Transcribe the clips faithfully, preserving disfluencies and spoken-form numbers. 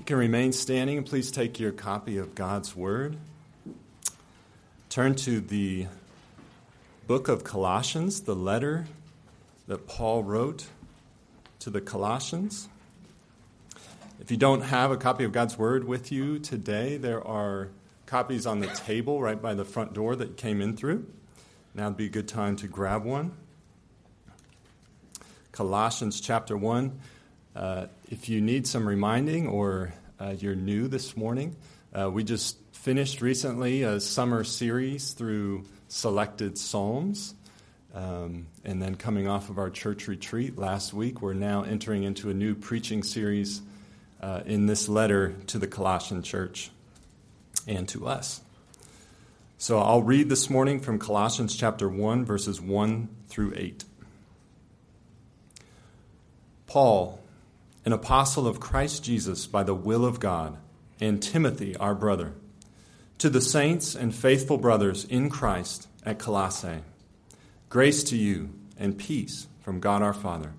You can remain standing and please take your copy of God's Word. Turn to the book of Colossians, the letter that Paul wrote to the Colossians. If you don't have a copy of God's Word with you today, there are copies on the table right by the front door that you came in through. Now would be a good time to grab one. Colossians chapter one. Uh, if you need some reminding or uh, you're new this morning, uh, we just finished recently a summer series through selected Psalms. Um, and then coming off of our church retreat last week, we're now entering into a new preaching series uh, in this letter to the Colossian church and to us. So I'll read this morning from Colossians chapter one, verses one through eight. Paul, an apostle of Christ Jesus by the will of God, and Timothy, our brother, to the saints and faithful brothers in Christ at Colossae, grace to you and peace from God our Father.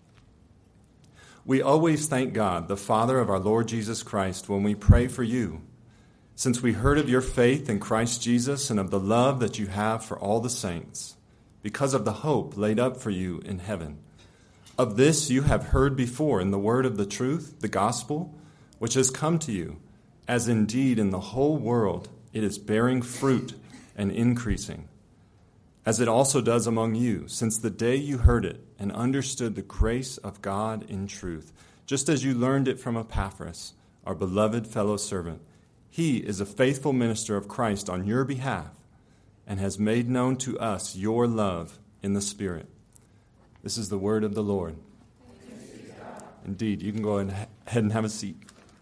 We always thank God, the Father of our Lord Jesus Christ, when we pray for you, since we heard of your faith in Christ Jesus and of the love that you have for all the saints, because of the hope laid up for you in heaven. Of this you have heard before in the word of the truth, the gospel, which has come to you, as indeed in the whole world it is bearing fruit and increasing, as it also does among you, since the day you heard it and understood the grace of God in truth, just as you learned it from Epaphras, our beloved fellow servant. He is a faithful minister of Christ on your behalf and has made known to us your love in the Spirit. This is the word of the Lord. Indeed, you can go ahead and have a seat.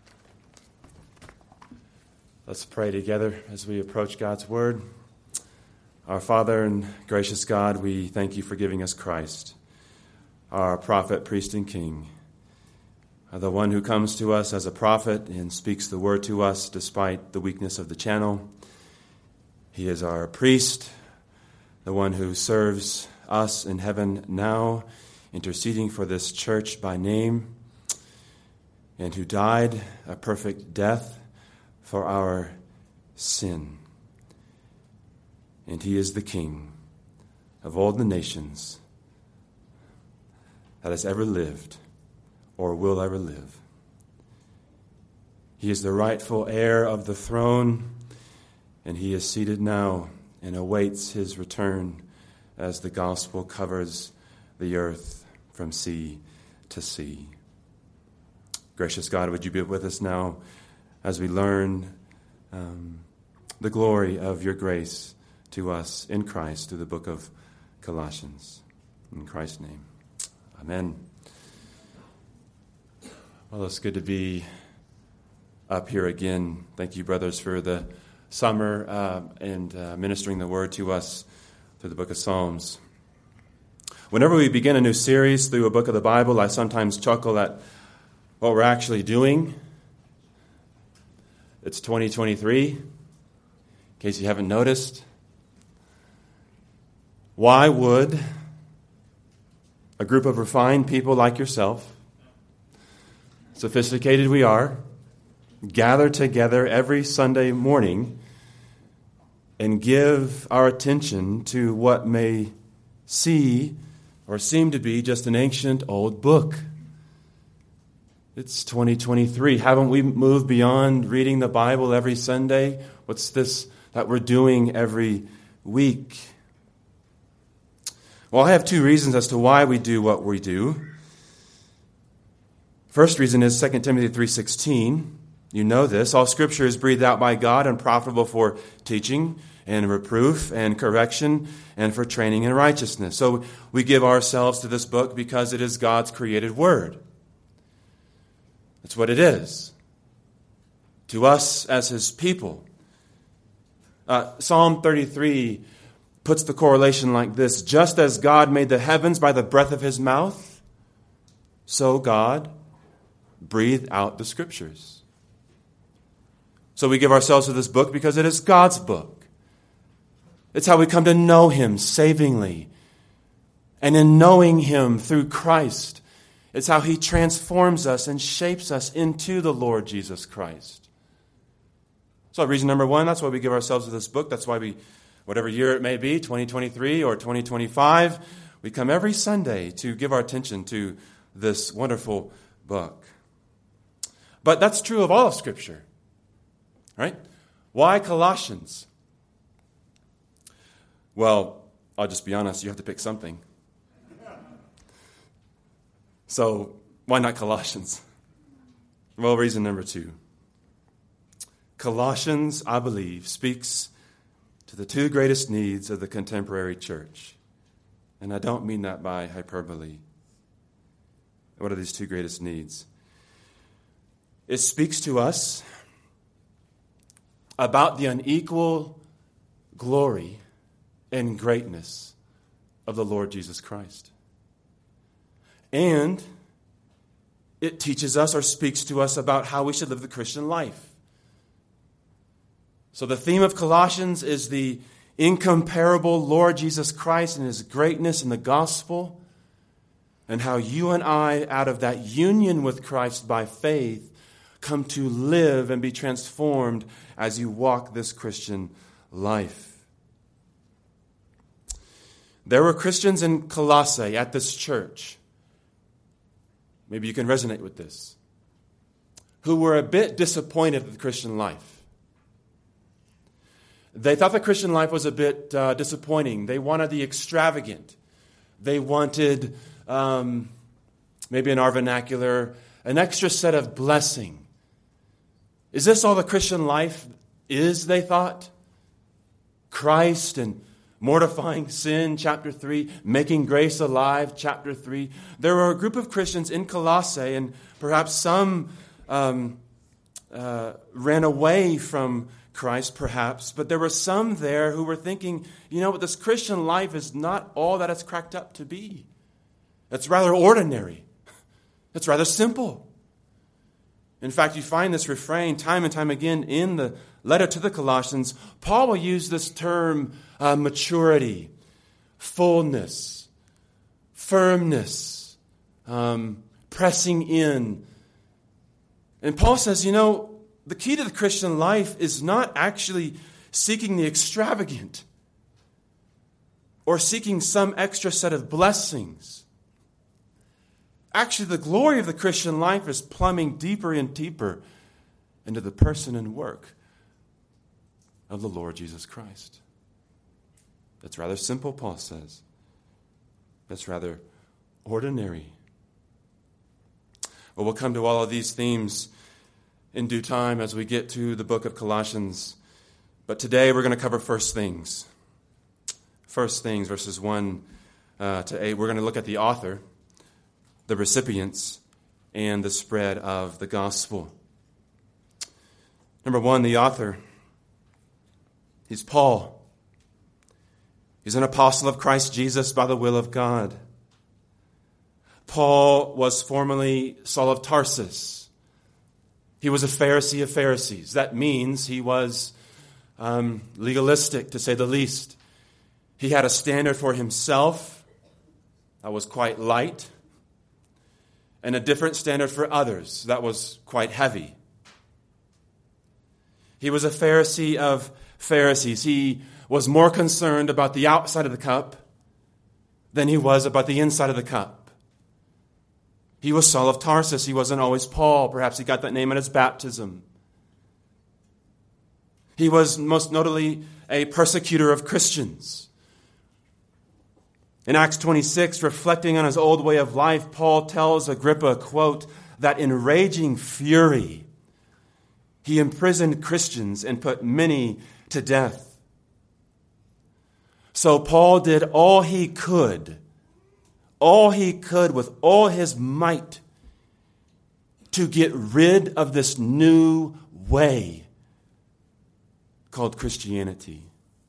Let's pray together as we approach God's word. Our Father and gracious God, we thank you for giving us Christ, our prophet, priest, and king, the one who comes to us as a prophet and speaks the word to us despite the weakness of the channel. He is our priest, the one who serves us in heaven now, interceding for this church by name, and who died a perfect death for our sin. And he is the King of all the nations that has ever lived or will ever live. He is the rightful heir of the throne, and he is seated now and awaits his return as the gospel covers the earth from sea to sea. Gracious God, would you be with us now as we learn um, the glory of your grace to us in Christ through the book of Colossians. In Christ's name, amen. Well, it's good to be up here again. Thank you, brothers, for the summer uh, and uh, ministering the word to us through the book of Psalms. Whenever we begin a new series through a book of the Bible, I sometimes chuckle at what we're actually doing. It's twenty twenty-three, in case you haven't noticed. Why would a group of refined people like yourself, sophisticated we are, gather together every Sunday morning and give our attention to what may see or seem to be just an ancient old book? It's twenty twenty-three. Haven't we moved beyond reading the Bible every Sunday? What's this that we're doing every week? Well, I have two reasons as to why we do what we do. First reason is Second Timothy three sixteen. You know this. All Scripture is breathed out by God and profitable for teaching and reproof and correction and for training in righteousness. So we give ourselves to this book because it is God's created word. That's what it is to us as his people. Uh, Psalm thirty-three puts the correlation like this: just as God made the heavens by the breath of his mouth, so God breathed out the Scriptures. So we give ourselves to this book because it is God's book. It's how we come to know him savingly. And in knowing him through Christ, It's how he transforms us and shapes us into the Lord Jesus Christ. So reason number one, that's why we give ourselves to this book. That's why we, whatever year it may be, twenty twenty-three or twenty twenty-five, we come every Sunday to give our attention to this wonderful book. But that's true of all of Scripture, right? Why Colossians? Well, I'll just be honest, you have to pick something. So, why not Colossians? Well, reason number two. Colossians, I believe, speaks to the two greatest needs of the contemporary church. And I don't mean that by hyperbole. What are these two greatest needs? It speaks to us about the unequal glory and greatness of the Lord Jesus Christ. And it teaches us or speaks to us about how we should live the Christian life. So the theme of Colossians is the incomparable Lord Jesus Christ and his greatness in the gospel, and how you and I, out of that union with Christ by faith, come to live and be transformed as you walk this Christian life. There were Christians in Colossae at this church, maybe you can resonate with this, who were a bit disappointed with the Christian life. They thought the Christian life was a bit uh, disappointing. They wanted the extravagant. They wanted, um, maybe in our vernacular, an extra set of blessing. Is this all the Christian life is, they thought? Christ and mortifying sin, chapter three, making grace alive, chapter three. There were a group of Christians in Colossae, and perhaps some um, uh, ran away from Christ, perhaps, but there were some there who were thinking, you know what, this Christian life is not all that it's cracked up to be. It's rather ordinary. It's rather simple. In fact, you find this refrain time and time again in the letter to the Colossians. Paul will use this term uh, maturity, fullness, firmness, um, pressing in. And Paul says, you know, the key to the Christian life is not actually seeking the extravagant or seeking some extra set of blessings. Actually, the glory of the Christian life is plumbing deeper and deeper into the person and work of the Lord Jesus Christ. That's rather simple, Paul says. That's rather ordinary. Well, we'll come to all of these themes in due time as we get to the book of Colossians. But today we're going to cover first things. First things, verses one uh, to eight. We're going to look at the author, the recipients, and the spread of the gospel. Number one, the author. He's Paul. He's an apostle of Christ Jesus by the will of God. Paul was formerly Saul of Tarsus. He was a Pharisee of Pharisees. That means he was um, legalistic, to say the least. He had a standard for himself that was quite light, and a different standard for others that was quite heavy. He was a Pharisee of Pharisees. He was more concerned about the outside of the cup than he was about the inside of the cup. He was Saul of Tarsus. He wasn't always Paul. Perhaps he got that name at his baptism. He was most notably a persecutor of Christians. In Acts twenty-six, reflecting on his old way of life, Paul tells Agrippa, quote, that in raging fury he imprisoned Christians and put many to death. So Paul did all he could all he could with all his might to get rid of this new way called Christianity.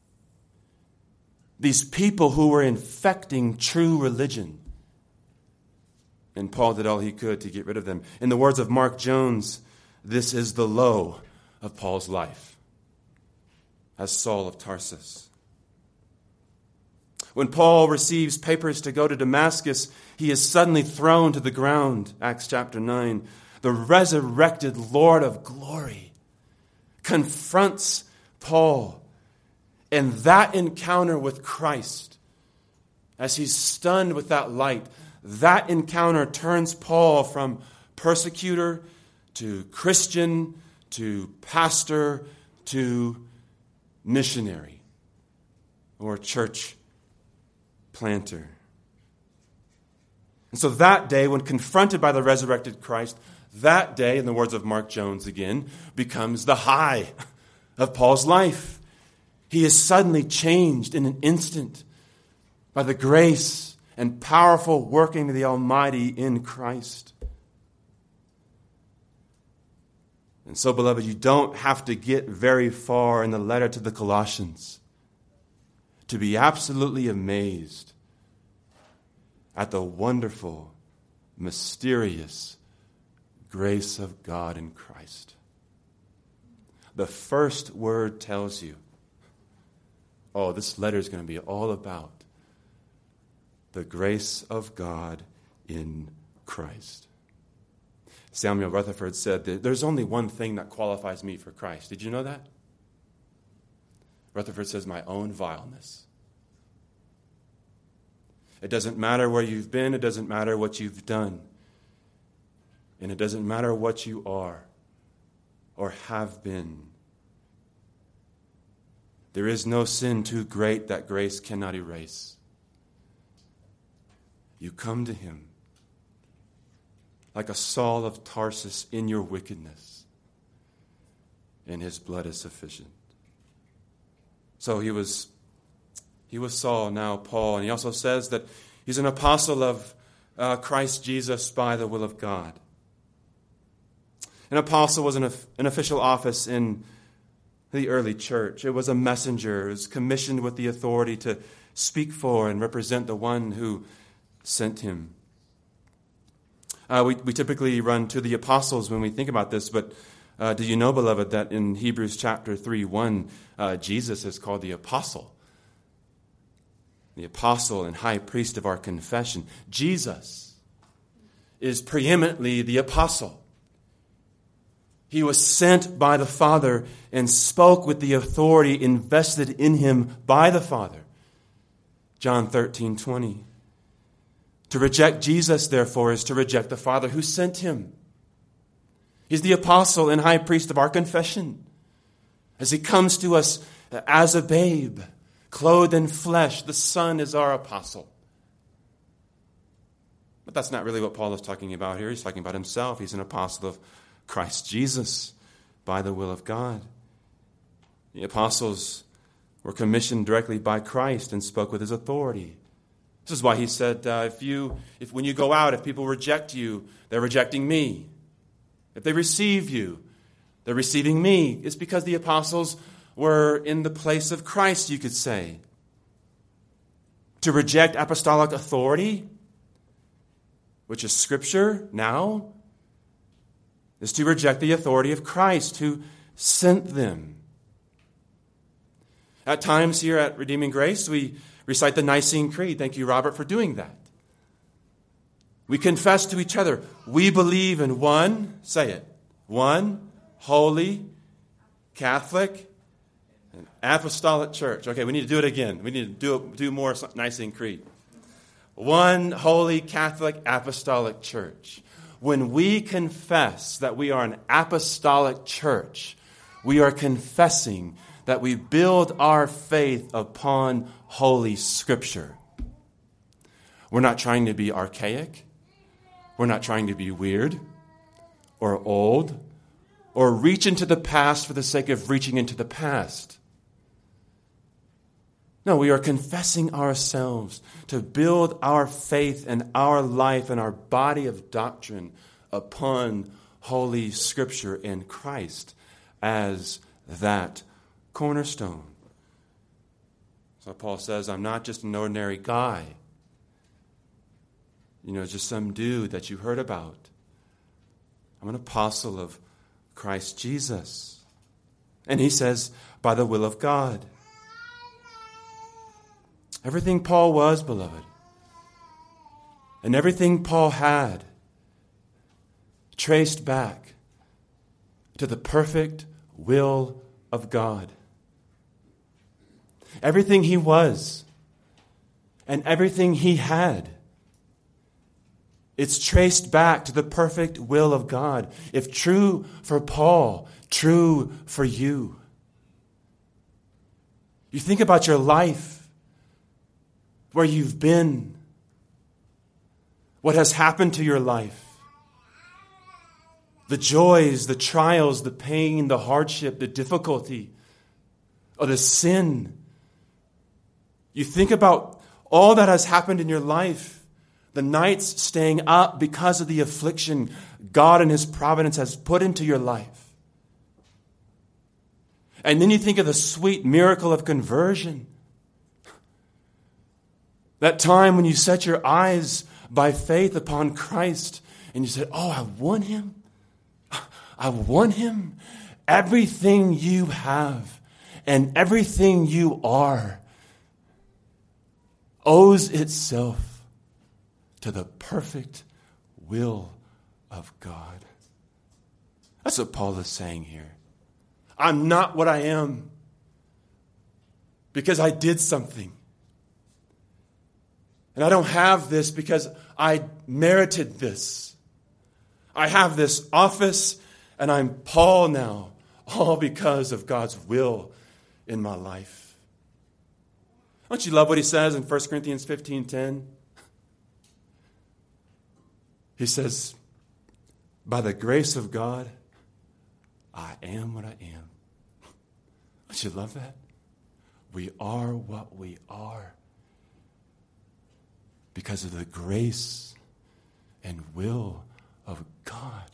These people who were infecting true religion. And Paul did all he could to get rid of them. In the words of Mark Jones, this is the low of Paul's life as Saul of Tarsus. When Paul receives papers to go to Damascus, he is suddenly thrown to the ground, Acts chapter nine. The resurrected Lord of glory confronts Paul. And that encounter with Christ, as he's stunned with that light, that encounter turns Paul from persecutor to Christian to pastor to missionary or church planter. And so that day, when confronted by the resurrected Christ, that day, in the words of Mark Jones again, becomes the high of Paul's life. He is suddenly changed in an instant by the grace and powerful working of the Almighty in Christ. And so, beloved, you don't have to get very far in the letter to the Colossians to be absolutely amazed at the wonderful, mysterious grace of God in Christ. The first word tells you, oh, this letter is going to be all about the grace of God in Christ. Samuel Rutherford said that there's only one thing that qualifies me for Christ. Did you know that? Rutherford says, my own vileness. It doesn't matter where you've been. It doesn't matter what you've done. And it doesn't matter what you are or have been. There is no sin too great that grace cannot erase. You come to him like a Saul of Tarsus in your wickedness, and his blood is sufficient. So he was, he was Saul, now Paul, and he also says that he's an apostle of uh, Christ Jesus by the will of God. An apostle was an, an official office in the early church. It was a messenger. It was commissioned with the authority to speak for and represent the one who sent him. Uh, we, we typically run to the apostles when we think about this, but uh, do you know, beloved, that in Hebrews chapter three, one, uh, Jesus is called the apostle. The apostle and high priest of our confession. Jesus is preeminently the apostle. He was sent by the Father and spoke with the authority invested in him by the Father. John thirteen twenty. To reject Jesus, therefore, is to reject the Father who sent him. He's the apostle and high priest of our confession. As he comes to us as a babe, clothed in flesh, the Son is our apostle. But that's not really what Paul is talking about here. He's talking about himself. He's an apostle of Christ Jesus by the will of God. The apostles were commissioned directly by Christ and spoke with his authority. This is why he said, uh, if you, if when you go out, if people reject you, they're rejecting me. If they receive you, they're receiving me. It's because the apostles were in the place of Christ, you could say. To reject apostolic authority, which is Scripture now, is to reject the authority of Christ who sent them. At times here at Redeeming Grace, we recite the Nicene Creed. Thank you, Robert, for doing that. We confess to each other, we believe in one, say it, one holy, Catholic, and apostolic church. Okay, we need to do it again. We need to do, do more Nicene Creed. One holy, Catholic, apostolic church. When we confess that we are an apostolic church, we are confessing that we build our faith upon Holy Scripture. We're not trying to be archaic. We're not trying to be weird or old or reach into the past for the sake of reaching into the past. No, we are confessing ourselves to build our faith and our life and our body of doctrine upon Holy Scripture and Christ as that cornerstone. So Paul says, I'm not just an ordinary guy. You know, just some dude that you heard about. I'm an apostle of Christ Jesus. And he says, by the will of God. Everything Paul was, beloved, and everything Paul had traced back to the perfect will of God. Everything he was and everything he had, it's traced back to the perfect will of God. If true for Paul, true for you. You think about your life, where you've been, what has happened to your life, the joys, the trials, the pain, the hardship, the difficulty, or the sin. You think about all that has happened in your life, the nights staying up because of the affliction God in His providence has put into your life. And then you think of the sweet miracle of conversion. That time when you set your eyes by faith upon Christ and you said, oh, I won Him. I won Him. Everything you have and everything you are owes itself to the perfect will of God. That's what Paul is saying here. I'm not what I am because I did something. And I don't have this because I merited this. I have this office and I'm Paul now, all because of God's will in my life. Don't you love what he says in First Corinthians fifteen ten? He says, by the grace of God, I am what I am. Don't you love that? We are what we are because of the grace and will of God.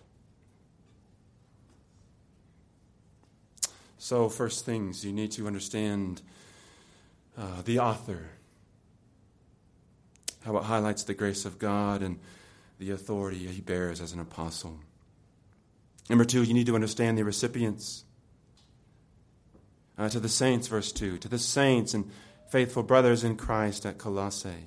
So, first things, you need to understand uh, the author, how it highlights the grace of God and the authority he bears as an apostle. Number two, you need to understand the recipients. Uh, to the saints, verse two, to the saints and faithful brothers in Christ at Colossae.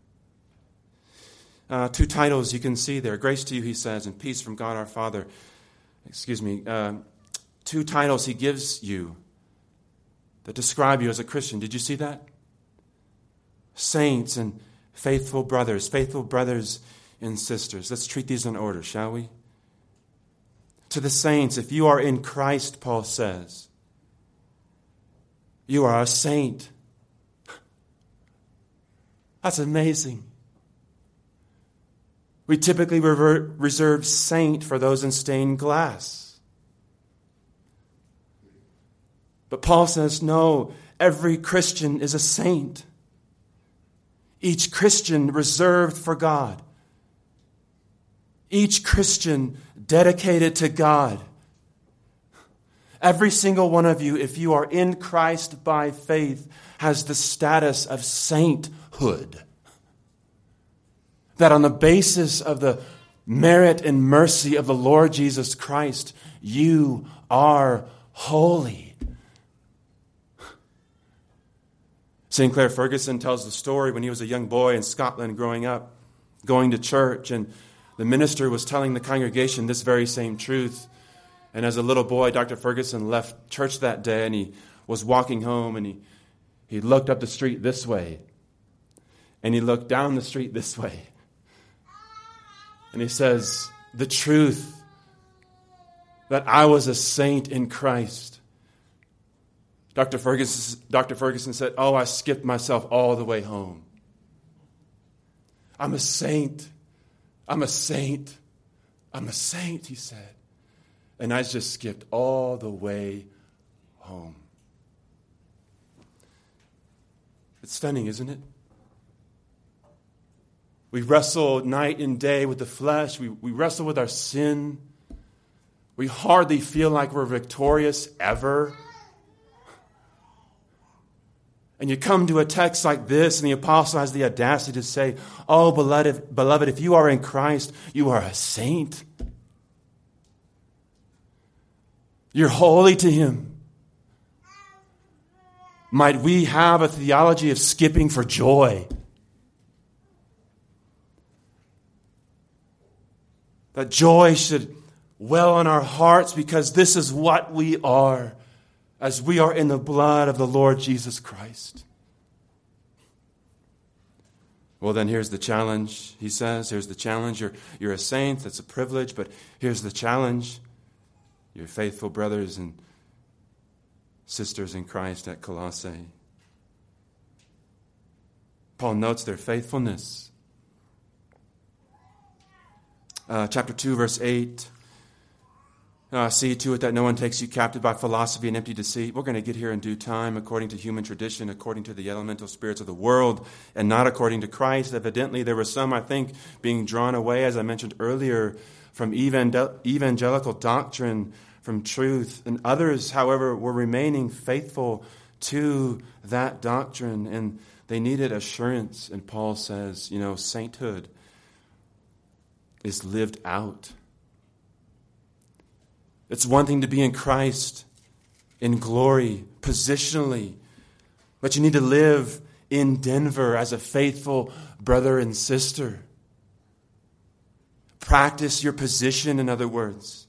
Uh, two titles you can see there. Grace to you, he says, and peace from God our Father. Excuse me. Uh, two titles he gives you that describe you as a Christian. Did you see that? Saints and faithful brothers. Faithful brothers and sisters. Let's treat these in order, shall we? To the saints, if you are in Christ, Paul says, you are a saint. That's amazing. We typically revert, reserve saint for those in stained glass. But Paul says, no, every Christian is a saint. Each Christian reserved for God. Each Christian dedicated to God. Every single one of you, if you are in Christ by faith, has the status of sainthood. That on the basis of the merit and mercy of the Lord Jesus Christ, you are holy. Saint Clair Ferguson tells the story when he was a young boy in Scotland growing up, going to church, and the minister was telling the congregation this very same truth. And as a little boy, Doctor Ferguson left church that day and he was walking home and he, he looked up the street this way and he looked down the street this way. And he says, the truth that I was a saint in Christ. Doctor Ferguson, Doctor Ferguson said, oh, I skipped myself all the way home. I'm a saint. I'm a saint. I'm a saint, he said. And I just skipped all the way home. It's stunning, isn't it? We wrestle night and day with the flesh. We, we wrestle with our sin. We hardly feel like we're victorious ever. And you come to a text like this, and the apostle has the audacity to say, oh, beloved, beloved, if you are in Christ, you are a saint. You're holy to Him. Might we have a theology of skipping for joy? That joy should well in our hearts because this is what we are as we are in the blood of the Lord Jesus Christ. Well, then here's the challenge, he says. Here's the challenge. You're, you're a saint. That's a privilege. But here's the challenge. You're faithful brothers and sisters in Christ at Colossae. Paul notes their faithfulness. Uh, chapter two, verse eight. Uh, see to it that no one takes you captive by philosophy and empty deceit. We're going to get here in due time, according to human tradition, according to the elemental spirits of the world, and not according to Christ. Evidently, there were some, I think, being drawn away, as I mentioned earlier, from evangelical doctrine, from truth. And others, however, were remaining faithful to that doctrine, and they needed assurance. And Paul says, you know, sainthood is lived out. It's one thing to be in Christ, in glory, positionally, but you need to live in Denver as a faithful brother and sister. Practice your position, in other words.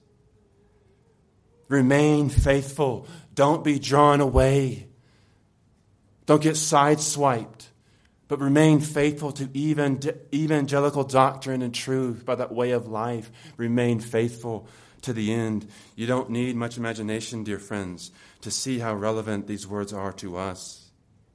Remain faithful. Don't be drawn away. Don't get sideswiped, but remain faithful to evangelical doctrine and truth by that way of life. Remain faithful to the end. You don't need much imagination, dear friends, to see how relevant these words are to us.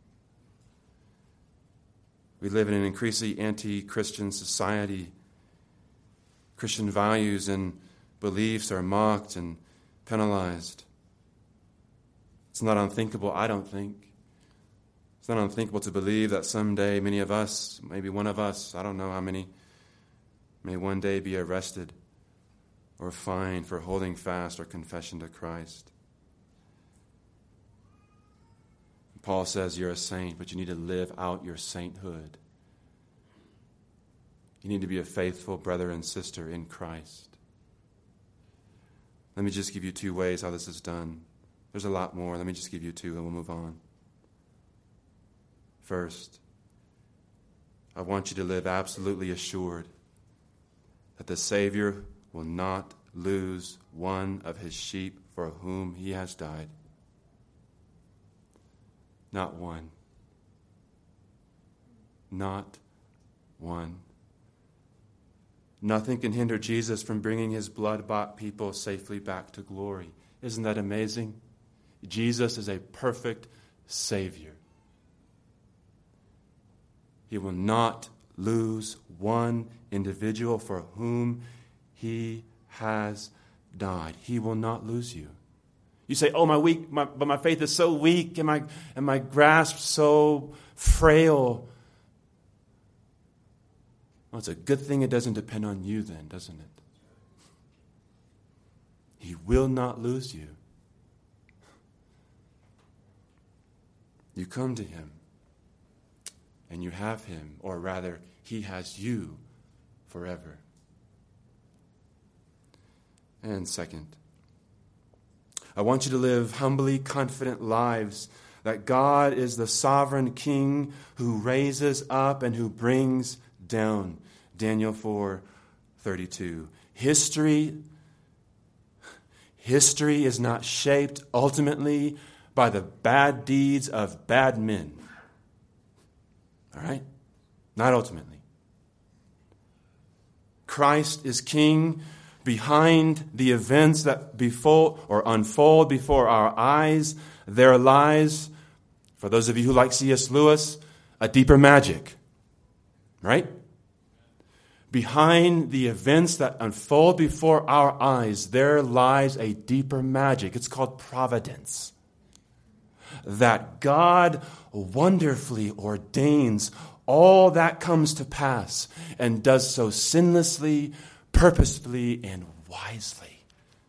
We live in an increasingly anti-Christian society. Christian values and beliefs are mocked and penalized. It's not unthinkable, I don't think. It's not unthinkable to believe that someday many of us, maybe one of us, I don't know how many, may one day be arrested or fined for holding fast our confession to Christ. Paul says you're a saint, but you need to live out your sainthood. You need to be a faithful brother and sister in Christ. Let me just give you two ways how this is done. There's a lot more. Let me just give you two and we'll move on. First, I want you to live absolutely assured that the Savior will not lose one of his sheep for whom he has died. Not one. Not one. Nothing can hinder Jesus from bringing his blood-bought people safely back to glory. Isn't that amazing? Jesus is a perfect Savior. He will not lose one individual for whom he has died. He will not lose you. You say, oh, my weak, my, but my faith is so weak and my, and my grasp so frail. Well, it's a good thing it doesn't depend on you then, doesn't it? He will not lose you. You come to him and you have him, or rather, he has you forever. And second, I want you to live humbly confident lives that God is the sovereign King who raises up and who brings down. Daniel four thirty-two. History, history is not shaped ultimately by the bad deeds of bad men. All right? Not ultimately. Christ is King. Behind the events that befall or unfold before our eyes, there lies, for those of you who like C S Lewis, a deeper magic. Right? Behind the events that unfold before our eyes, there lies a deeper magic. It's called providence. That God wonderfully ordains all that comes to pass and does so sinlessly, purposefully, and wisely.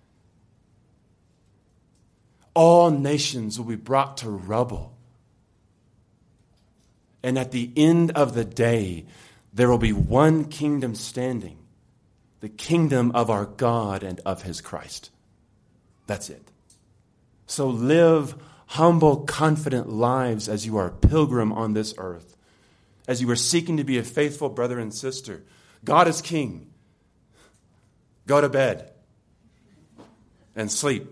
All nations will be brought to rubble. And at the end of the day, there will be one kingdom standing, the kingdom of our God and of his Christ. That's it. So live humble, confident lives as you are a pilgrim on this earth, as you are seeking to be a faithful brother and sister. God is king. Go to bed and sleep.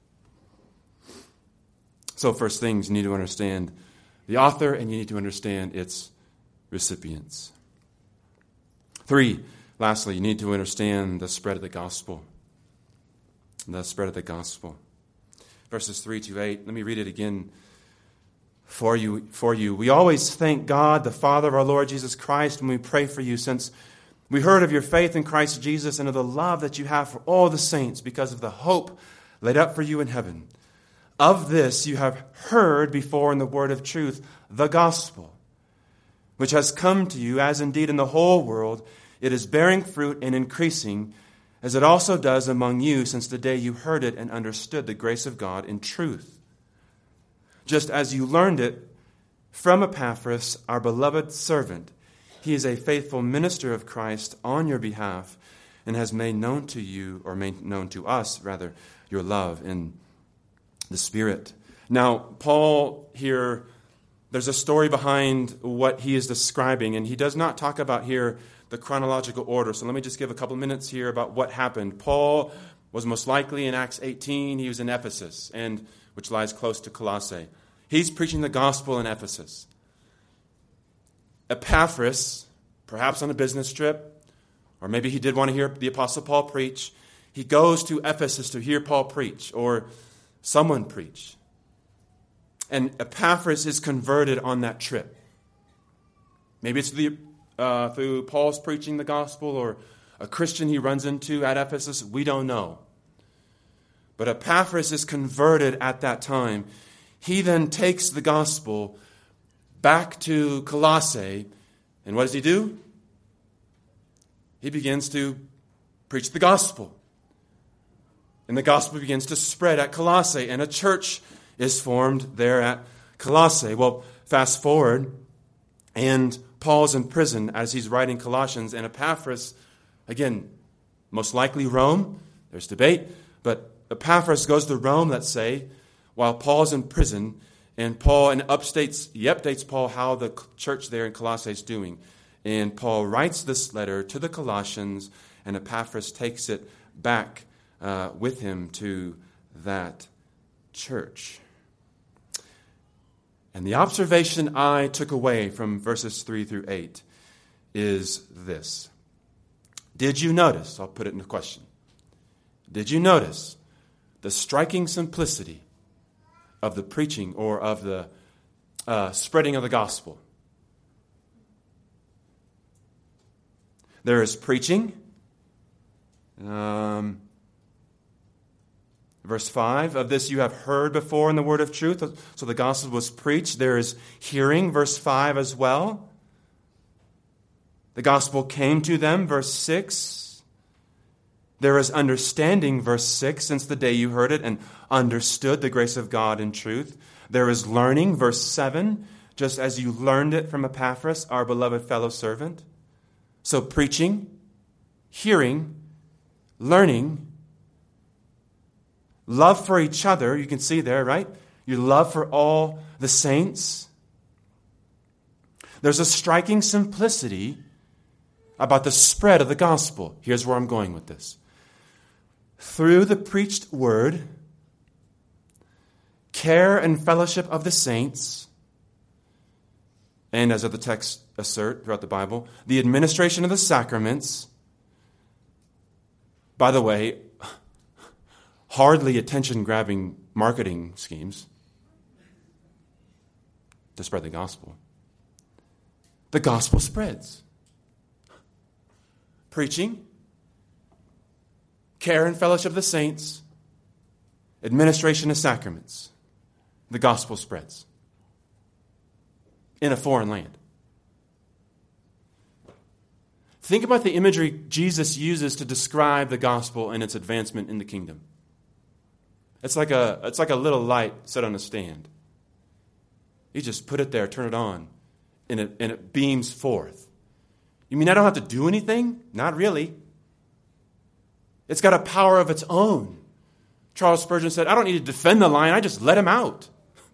So first things, you need to understand the author and you need to understand its recipients. Three, lastly, you need to understand the spread of the gospel. The spread of the gospel. Verses three to eight, let me read it again for you. For you. We always thank God, the Father of our Lord Jesus Christ, when we pray for you, since we heard of your faith in Christ Jesus and of the love that you have for all the saints because of the hope laid up for you in heaven. Of this you have heard before in the word of truth, the gospel, which has come to you, as indeed in the whole world it is bearing fruit and increasing, as it also does among you since the day you heard it and understood the grace of God in truth. Just as you learned it from Epaphras, our beloved servant. He is a faithful minister of Christ on your behalf and has made known to you, or made known to us, rather, your love in the Spirit. Now, Paul here, there's a story behind what he is describing, and he does not talk about here the chronological order. So let me just give a couple minutes here about what happened. Paul was most likely in Acts eighteen. He was in Ephesus, and which lies close to Colossae. He's preaching the gospel in Ephesus. Epaphras, perhaps on a business trip, or maybe he did want to hear the Apostle Paul preach, he goes to Ephesus to hear Paul preach, or someone preach. And Epaphras is converted on that trip. Maybe it's the, uh, through Paul's preaching the gospel, or a Christian he runs into at Ephesus. We don't know. But Epaphras is converted at that time. He then takes the gospel back to Colossae, and what does he do? He begins to preach the gospel. And the gospel begins to spread at Colossae, and a church is formed there at Colossae. Well, fast forward, and Paul's in prison as he's writing Colossians, and Epaphras, again, most likely Rome, there's debate, but Epaphras goes to Rome, let's say, while Paul's in prison, and Paul and updates, he updates Paul how the church there in Colossae is doing. And Paul writes this letter to the Colossians, and Epaphras takes it back uh, with him to that church. And the observation I took away from verses three through eight is this. Did you notice, I'll put it in a question, did you notice the striking simplicity of the preaching or of the uh, spreading of the gospel? There is preaching. Um, verse five, of this you have heard before in the word of truth. So the gospel was preached. There is hearing, verse five as well. The gospel came to them, verse six. There is understanding, verse six, since the day you heard it and understood the grace of God in truth. There is learning, verse seven, just as you learned it from Epaphras, our beloved fellow servant. So preaching, hearing, learning, love for each other, you can see there, right? Your love for all the saints. There's a striking simplicity about the spread of the gospel. Here's where I'm going with this. Through the preached word, care and fellowship of the saints, and as other texts assert throughout the Bible, the administration of the sacraments. By the way, hardly attention-grabbing marketing schemes to spread the gospel. The gospel spreads. Preaching, care and fellowship of the saints, administration of sacraments. The gospel spreads in a foreign land. Think about the imagery Jesus uses to describe the gospel and its advancement in the kingdom. It's like a, it's like a little light set on a stand. You just put it there, turn it on, and it, and it beams forth. You mean I don't have to do anything? Not really. It's got a power of its own. Charles Spurgeon said, I don't need to defend the lion, I just let him out.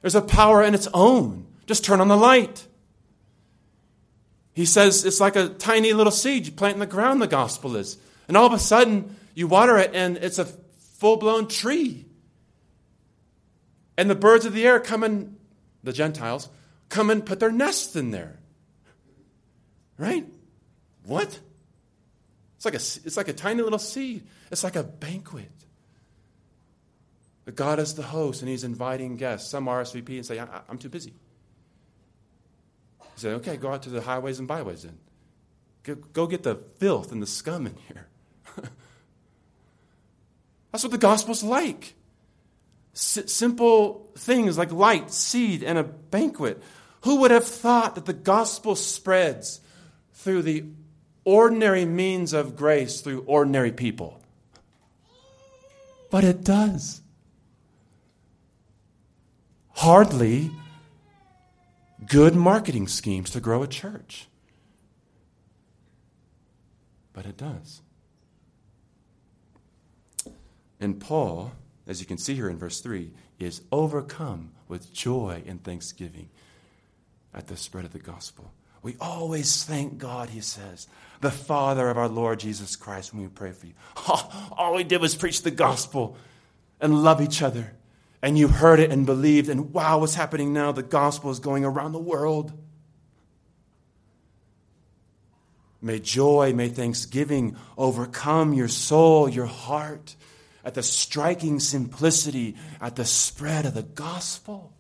There's a power in its own. Just turn on the light. He says it's like a tiny little seed you plant in the ground, the gospel is. And all of a sudden, you water it and it's a full-blown tree. And the birds of the air come and, the Gentiles, come and put their nests in there. Right? What? It's like a, it's like a tiny little seed. It's like a banquet. But God is the host and he's inviting guests. Some R S V P and say, I, I'm too busy. He said, okay, go out to the highways and byways then. Go, go get the filth and the scum in here. That's what the gospel's like. S- simple things like light, seed, and a banquet. Who would have thought that the gospel spreads through the ordinary means of grace through ordinary people? But it does. Hardly good marketing schemes to grow a church. But it does. And Paul, as you can see here in verse three, is overcome with joy and thanksgiving at the spread of the gospel. We always thank God, he says, the Father of our Lord Jesus Christ, when we pray for you. Oh, all we did was preach the gospel and love each other. And you heard it and believed, and wow, what's happening now? The gospel is going around the world. May joy, may thanksgiving overcome your soul, your heart, at the striking simplicity, at the spread of the gospel.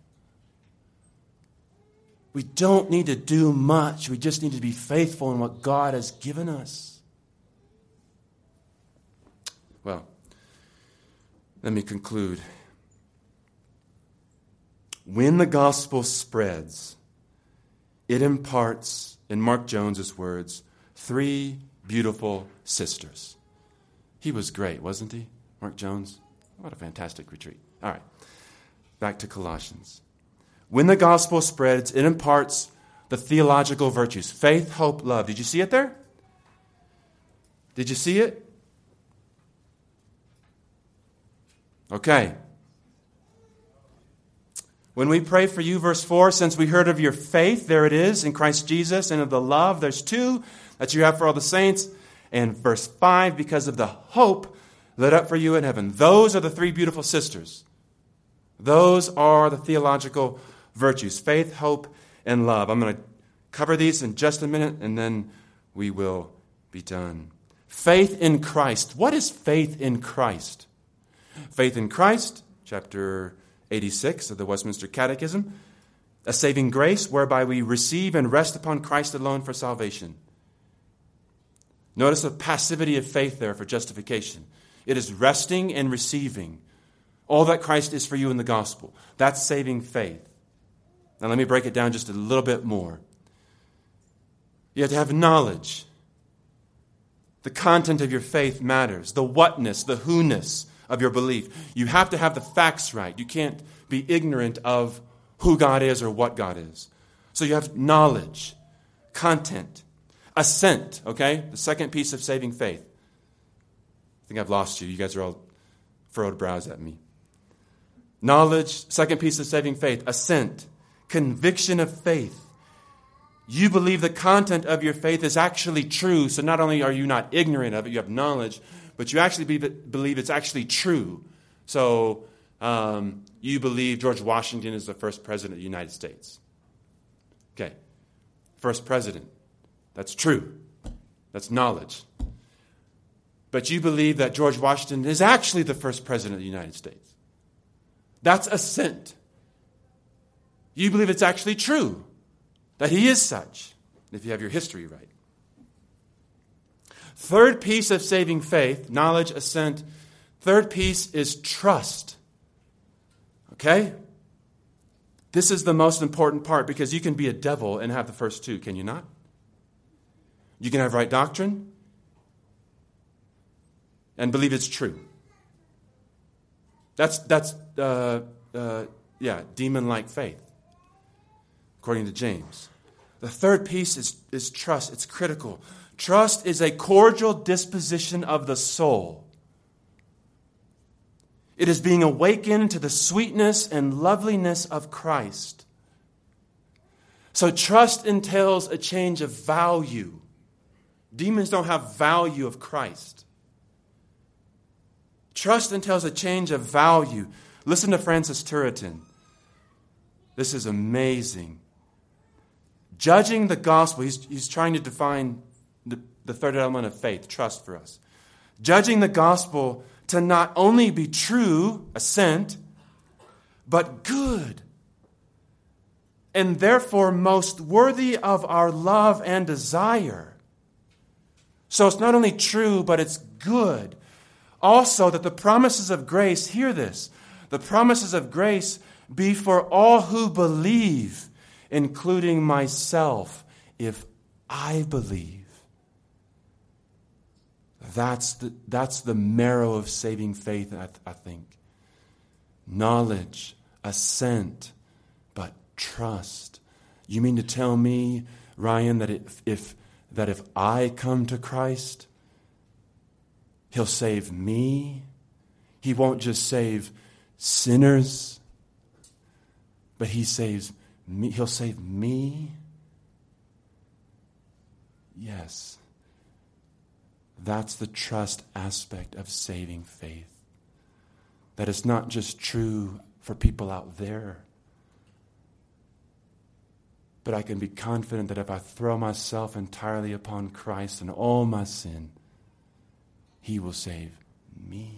We don't need to do much. We just need to be faithful in what God has given us. Well, let me conclude. When the gospel spreads, it imparts, in Mark Jones's words, three beautiful sisters. He was great, wasn't he, Mark Jones? What a fantastic retreat. All right, back to Colossians. When the gospel spreads, it imparts the theological virtues, faith, hope, love. Did you see it there? Did you see it? Okay. When we pray for you, verse four, since we heard of your faith, there it is, in Christ Jesus, and of the love, there's two that you have for all the saints. And verse five, because of the hope lit up for you in heaven. Those are the three beautiful sisters. Those are the theological virtues, faith, hope, and love. I'm going to cover these in just a minute, and then we will be done. Faith in Christ. What is faith in Christ? Faith in Christ, chapter eighty-six of the Westminster Catechism, a saving grace whereby we receive and rest upon Christ alone for salvation. Notice the passivity of faith there for justification. It is resting and receiving all that Christ is for you in the gospel. That's saving faith. Now let me break it down just a little bit more. You have to have knowledge. The content of your faith matters. The whatness, the who-ness of your belief. You have to have the facts right. You can't be ignorant of who God is or what God is. So you have knowledge, content, assent, okay? The second piece of saving faith. I think I've lost you. You guys are all furrowed brows at me. Knowledge, second piece of saving faith, assent, conviction of faith. You believe the content of your faith is actually true, so not only are you not ignorant of it, you have knowledge, but you actually be, believe it's actually true. So um, you believe George Washington is the first president of the United States. Okay, first president. That's true. That's knowledge. But you believe that George Washington is actually the first president of the United States. That's assent. You believe it's actually true, that he is such, if you have your history right. Third piece of saving faith, knowledge, assent. Third piece is trust. Okay? This is the most important part because you can be a devil and have the first two, can you not? You can have right doctrine and believe it's true. That's, that's uh, uh, yeah, demon-like faith, according to James. The third piece is, is trust. It's critical. Trust is a cordial disposition of the soul. It is being awakened to the sweetness and loveliness of Christ. So trust entails a change of value. Demons don't have value of Christ. Trust entails a change of value. Listen to Francis Turretin. This is amazing. Judging the gospel, he's, he's trying to define the, the third element of faith, trust for us. Judging the gospel to not only be true, assent, but good, and therefore most worthy of our love and desire. So it's not only true, but it's good. Also, that the promises of grace, hear this, the promises of grace be for all who believe, including myself, if I believe. That's the, that's the marrow of saving faith, I, I think. Knowledge, assent, but trust. You mean to tell me, Ryan, that if, if that if I come to Christ, He'll save me? He won't just save sinners, but He saves me. He'll save me? Yes. That's the trust aspect of saving faith. That it's not just true for people out there, but I can be confident that if I throw myself entirely upon Christ and all my sin, He will save me.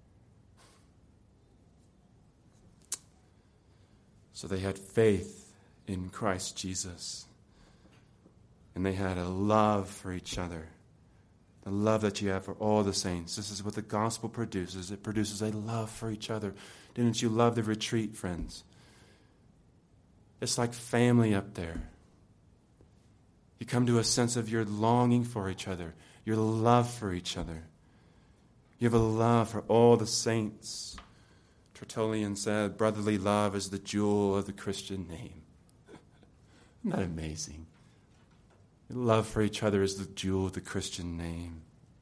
So they had faith in Christ Jesus, and they had a love for each other. The love that you have for all the saints. This is what the gospel produces. It produces a love for each other. Didn't you love the retreat, friends? It's like family up there. You come to a sense of your longing for each other, your love for each other. You have a love for all the saints. Tertullian said, brotherly love is the jewel of the Christian name. Isn't that amazing? Love for each other is the jewel of the Christian name.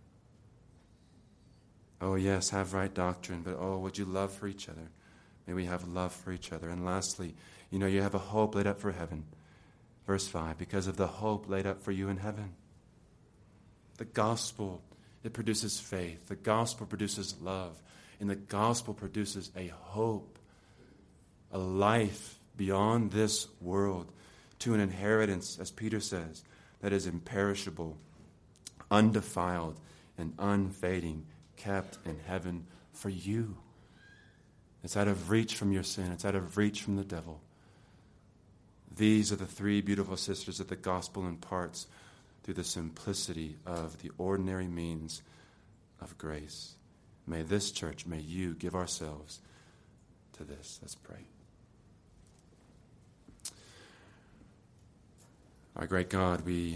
Oh, yes, have right doctrine, but oh, would you love for each other? May we have love for each other. And lastly, you know, you have a hope laid up for heaven. Verse five, because of the hope laid up for you in heaven. The gospel, it produces faith. The gospel produces love. And the gospel produces a hope, a life beyond this world, to an inheritance, as Peter says, that is imperishable, undefiled, and unfading, kept in heaven for you. It's out of reach from your sin. It's out of reach from the devil. These are the three beautiful sisters that the gospel imparts through the simplicity of the ordinary means of grace. May this church, may you give ourselves to this. Let's pray. Our great God, we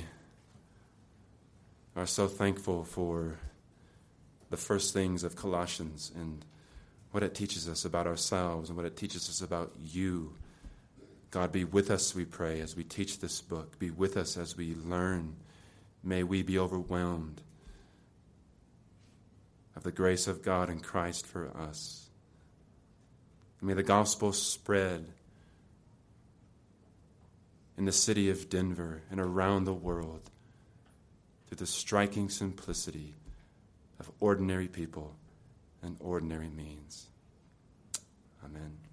are so thankful for the first things of Colossians and what it teaches us about ourselves and what it teaches us about you. God, be with us, we pray, as we teach this book. Be with us as we learn. May we be overwhelmed of the grace of God in Christ for us. May the gospel spread in the city of Denver and around the world through the striking simplicity of ordinary people and ordinary means. Amen.